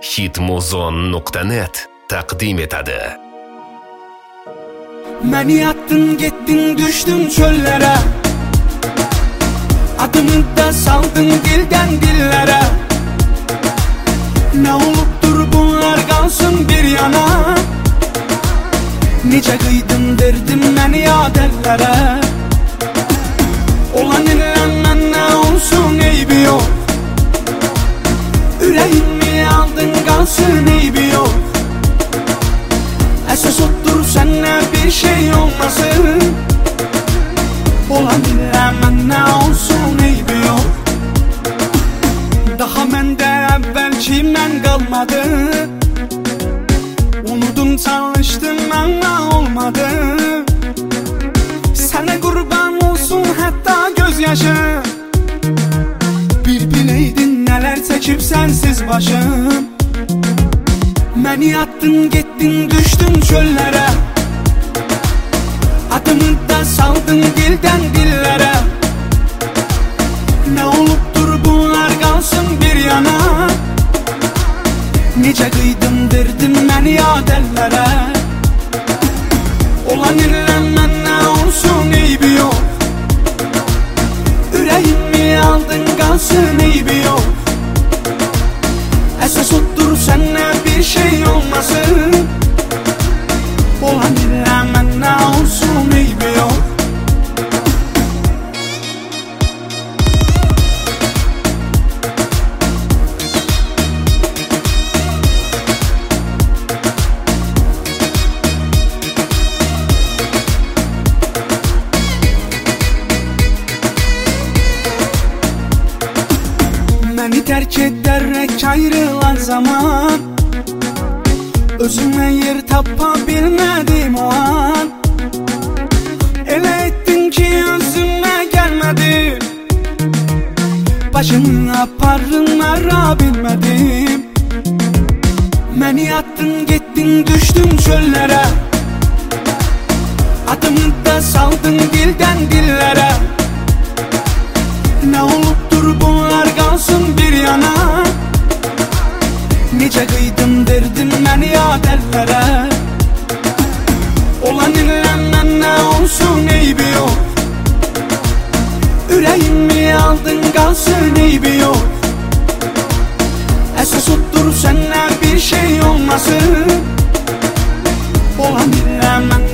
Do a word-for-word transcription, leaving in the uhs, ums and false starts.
hitmuzon nuqta net taqdim etadi. Məni attın, getdin, düşdün çöllere. Adımı da saldın dilden dillere. Ne olubdur bunlar kalsın bir yana. Necə qıydın derdim məni yad ellere. Olan ilən mənə olsun eybi yok. Ürəyimi aldın kalsın eybi yok. Əsas otur sənə bir şey olmasın. Olan ilən mənə olsun eybi yok. Daha məndə əvvəlki mən qalmadı. Unudum çalışdım ama olmadı. Sana kurban olsun hatta gözyaşı. Bir bileydin neler çekip sensiz başım. Məni attın, getdin, düşdün çöllere. Adımı da saldın dilden dillere. Ne olubdur bunlar kalsın bir yana. Necə qıydım derdim məni yad ellere. Olan ilən mənə olsun eybi yok. Ürəyimi aldın kalsın eybi yok. Əsas otur sənə bir şey olmasın. Olan ilən mənə olsun eybi yok. Məni terk ederek ayrılan zaman. Özüme yer tapa bilmedim o an. Elə ettin ki özüme gelmedim. Başını aparın ara bilmedim. Məni attın, getdin, düşdün çöllere. Adımı da saldın dilden dillere. Ne olubdur bunlar kalsın bir yana. Necə qıydım derdim məni yad ellere. Olan ilən mənə olsun eybi yok. Ürəyimi aldın kalsın eybi yok. Əsas otur sənə bir şey olmasın. Olan ilən mənə